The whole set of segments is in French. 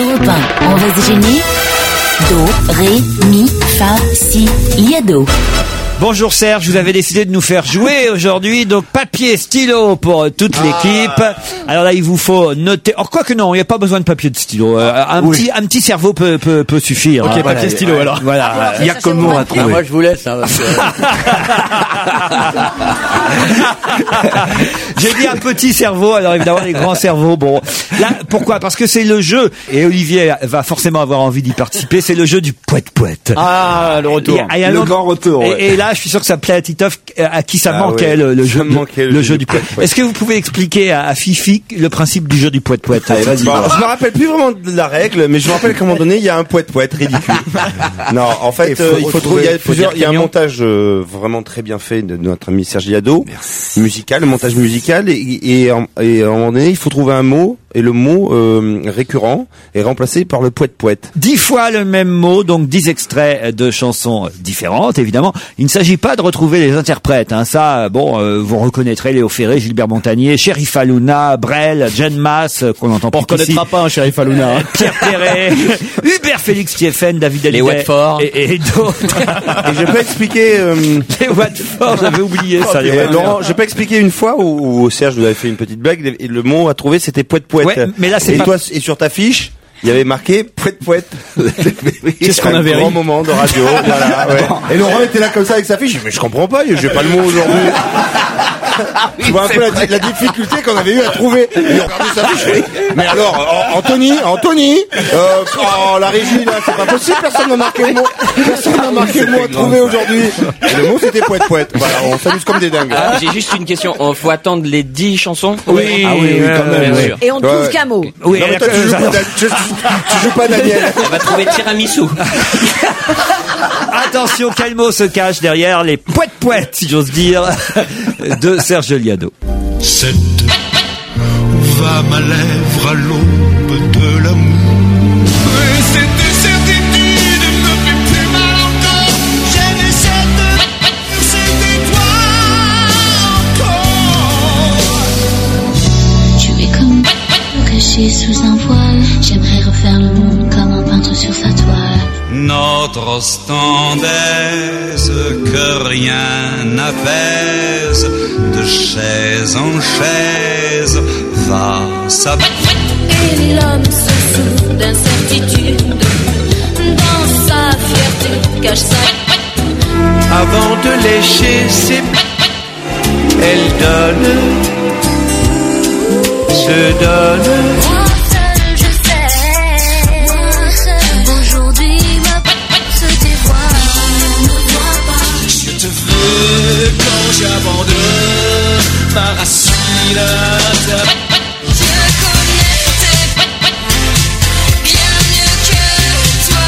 Europe 1, on va se gêner. Do, ré, mi, fa, si, liado. Bonjour Serge, vous avez décidé de nous faire jouer aujourd'hui, donc papier, stylo pour toute l'équipe. Alors là, il vous faut noter. Or quoi que non, il n'y a pas besoin de papier de stylo. Un petit cerveau peut suffire. Ok, papier, stylo alors. Voilà. Il y a comme mot à trouver. Moi, je vous laisse. Hein, J'ai dit un petit cerveau, alors évidemment les grands cerveaux. Bon, là, pourquoi ? Parce que c'est le jeu, et Olivier va forcément avoir envie d'y participer. C'est le jeu du poète-poète. Ah, le retour. Le grand retour. Ouais. Et là, je suis sûr que ça plaît à Titoff, à qui ça manquait le jeu du poète-poète. Est-ce que vous pouvez expliquer à Fifi le principe du jeu du poète-poète ? Allez, vas-y. Bon, je me rappelle plus vraiment de la règle, mais je me rappelle qu'à un moment donné, il y a un poète-poète ridicule. Non, en fait, il faut trouver. Il y a un montage vraiment très bien fait de notre ami Serge Liado, musical, le montage musical, et à un moment donné, il faut trouver un mot. Et le mot récurrent est remplacé par le poète-poète. 10 fois le même mot, donc 10 extraits de chansons différentes, évidemment. Il ne s'agit pas de retrouver les interprètes. Hein. Ça, vous reconnaîtrez Léo Ferré, Gilbert Montagnier, Chérif Halouna, Brel, Jen Masse, qu'on entend plus. On reconnaîtra pas un Chérif Halouna. Pierre Perret, Hubert Félix Thieffen, David Hallyday. Les Watford. Et d'autres. Et je peux expliquer... Les Watford, j'avais oublié ça. Laurent, je peux expliquer une fois où Serge nous avait fait une petite blague, et le mot à trouver, c'était poète-poète. Ouais, mais là, c'est et pas... toi, et sur ta fiche, il y avait marqué poète-poète. Qu'est-ce qu'on avait un grand moment de radio. Voilà, ouais. Et Laurent était là comme ça avec sa fiche. Mais je comprends pas, j'ai pas le mot aujourd'hui. Tu vois un peu la difficulté qu'on avait eu à trouver. Il a perdu sa fiche. Mais alors, Anthony, la régie là, c'est pas possible. Personne n'a marqué le mot. Personne n'a marqué le mot à trouver aujourd'hui. Et le mot c'était poète-poète. Voilà, on s'amuse comme des dingues. J'ai juste une question. Faut attendre les 10 chansons? Oui, quand même. Bien sûr. Et on trouve qu'un mot. Oui, Non, mais toi, tu joues pas Daniel. On va trouver tiramisu. Attention, quel mot se cache derrière les poètes-poètes, si j'ose dire, de Serge Liado. Cette où va ma lèvre à l'aube de l'amour. Et cette certitude me fait plus mal encore. J'aimais c'était toi encore. Tu es comme caché sous un voile. J'aimerais refaire le monde comme un peintre sur sa toile. Notre ostentaise que rien n'apaise, de chaise en chaise va s'abattre. Et l'homme se souffre d'incertitude, dans sa fierté cache sa... Avant de lécher ses elle donne, se donne. Moi seul je sais, aujourd'hui ma peau se dévoile. Je te veux quand j'abandonne ma racine à ta... Je connais tes bien mieux que toi.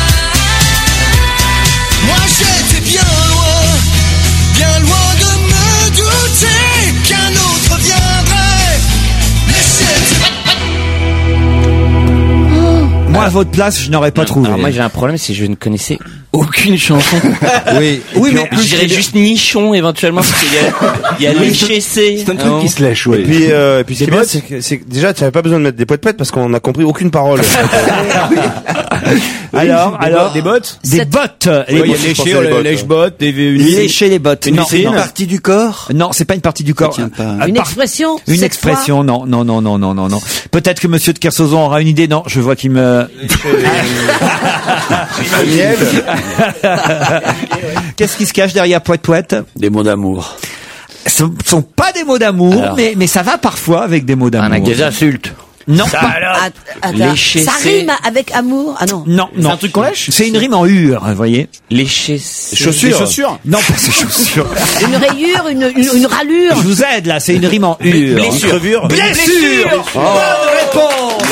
Moi j'étais bien loin de me douter qu'un autre viendrait. Mais c'était... Moi, à votre place, je n'aurais pas trouvé. Alors moi j'ai un problème, c'est que je ne connaissais aucune chanson. Oui, mais Je dirais juste nichon éventuellement parce qu'il y a léché C. C'est un truc qui se lèche, ouais. Et puis ce qui est bien, c'est que déjà, tu n'avais pas besoin de mettre des poètes-poètes parce qu'on n'a compris aucune parole. Alors, des bottes. des bottes. Il y a je pensais léché, les bottes, lèche-bottes, Lécher les bottes. Une Non, vitrine. non. Partie du corps. Non, c'est pas une partie du corps. tient pas. Ah, Une expression. Une cette expression, non. Peut-être que Monsieur de Kersauzon aura une idée. Non, je vois qu'il me... Daniel, Qu'est-ce qui se cache derrière poète-poète? Des mots d'amour. Ce sont pas des mots d'amour, Alors. mais ça va parfois avec des mots d'amour. Avec des insultes. Non, fois. Attends. Lécher Ça C. rime avec amour. Ah non. non. C'est un truc qu'on lèche? C'est une rime en ur, vous voyez. Lécher C. Chaussures. Non, pas ces chaussures. Une rayure, une ralure. Je vous aide là, c'est une rime en ur. Blessure. Blessure. Bonne réponse.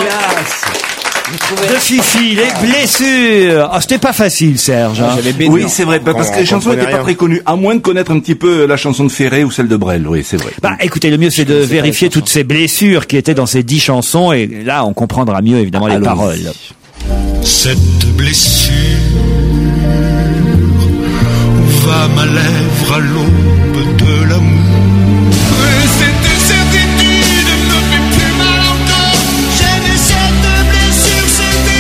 De Fifi, les blessures. Ah, c'était pas facile, Serge. Hein. Oui, c'est vrai, parce que les chansons n'étaient pas très connues, à moins de connaître un petit peu la chanson de Ferré ou celle de Brel, oui, c'est vrai. Bah, écoutez, le mieux c'est de vérifier toutes ces blessures qui étaient dans ces 10 chansons et là, on comprendra mieux évidemment les paroles. Cette blessure où va ma lèvre à l'aube de l'amour. Et cette certitude me fait plus mal encore. J'aimais cette blessure, c'était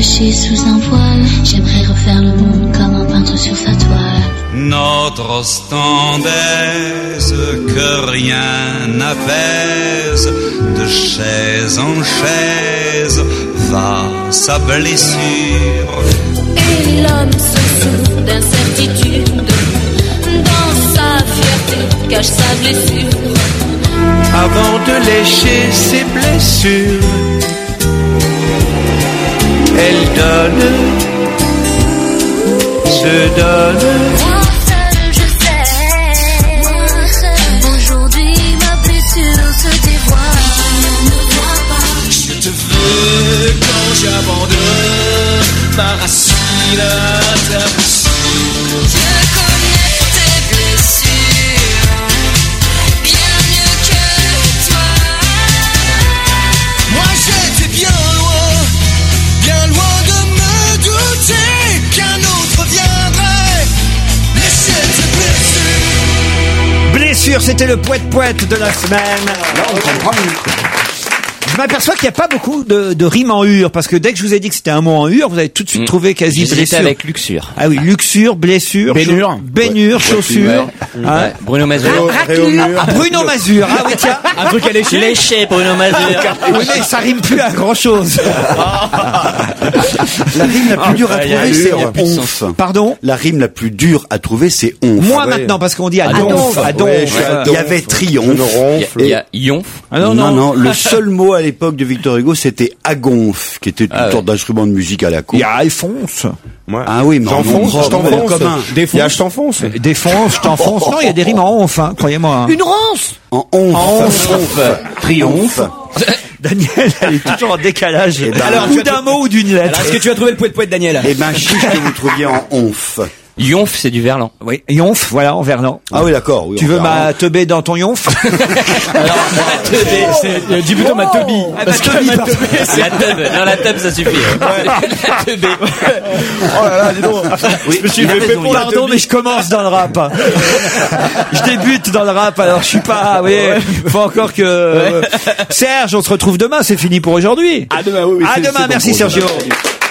caché sous un voile. J'aimerais refaire le monde comme un peintre sur sa toile. Notre ostentaise que rien n'apaise, de chaise en chaise va sa blessure. Et l'homme se souffre d'incertitude, dans sa fierté cache sa blessure. Avant de lécher ses blessures, elle donne, se donne. Moi seul je sais, moi seul. Aujourd'hui ma blessure se dévoile. Je te veux quand j'abandonne ma racine à ta blessure. Je connais tes blessures bien mieux que toi. Moi j'étais bien loin de me douter qu'un autre viendrait laisser tes blessures. Blessure, c'était le poète de la semaine. Je m'aperçois qu'il n'y a pas beaucoup de rimes en ur, parce que dès que je vous ai dit que c'était un mot en ur, vous avez tout de suite trouvé quasi J'hésitais blessure. avec luxure. Ah oui, luxure, blessure, baignure, chaussure. Hein Bruno Mazur. Ah, Bruno Mazur, ah oui tiens. Un truc à lécher. Léché, Bruno Mazur. Oui, mais ça rime plus à grand chose. La rime la plus dure à trouver, c'est onf. Pardon? La rime la plus dure à trouver, c'est onf. Moi maintenant, parce qu'on dit adonf. Il y avait triomphe. Il y a yonf. Ah Non, le seul mot à l'époque de Victor Hugo, c'était agonf, qui était une sorte d'instrument de musique à la cour. Il y a Alphonse. Ah oui, mais J'enfonce, je t'enfonce. Il y a je t'enfonce. Défonce, je t'enfonce. Non, il y a des rimes en onf, hein, croyez-moi. Une ronce. En onf. Triomphe. Daniel, elle est toujours en décalage. ben, Alors, ou d'un mot ou d'une lettre. Alors, est-ce que tu as trouvé le poète Daniel? Eh ben, chiche que vous trouviez en onf. Yonf, c'est du verlan. Oui, yonf, voilà, en verlan. Ah oui, d'accord. Oui, Tu veux ma teubée dans ton yonf? Dis plutôt ma teubie. Parce que La teub. Non, la teub, ça suffit. La teubée. Oh là là, dis donc. Oui, Je me suis fait raison, pour la Pardon, mais je commence dans le rap. Je débute dans le rap, alors je suis pas, oui, faut encore que... Serge, on se retrouve demain, c'est fini pour aujourd'hui. À demain, oui. À c'est demain, bon merci pour Sergio. aujourd'hui.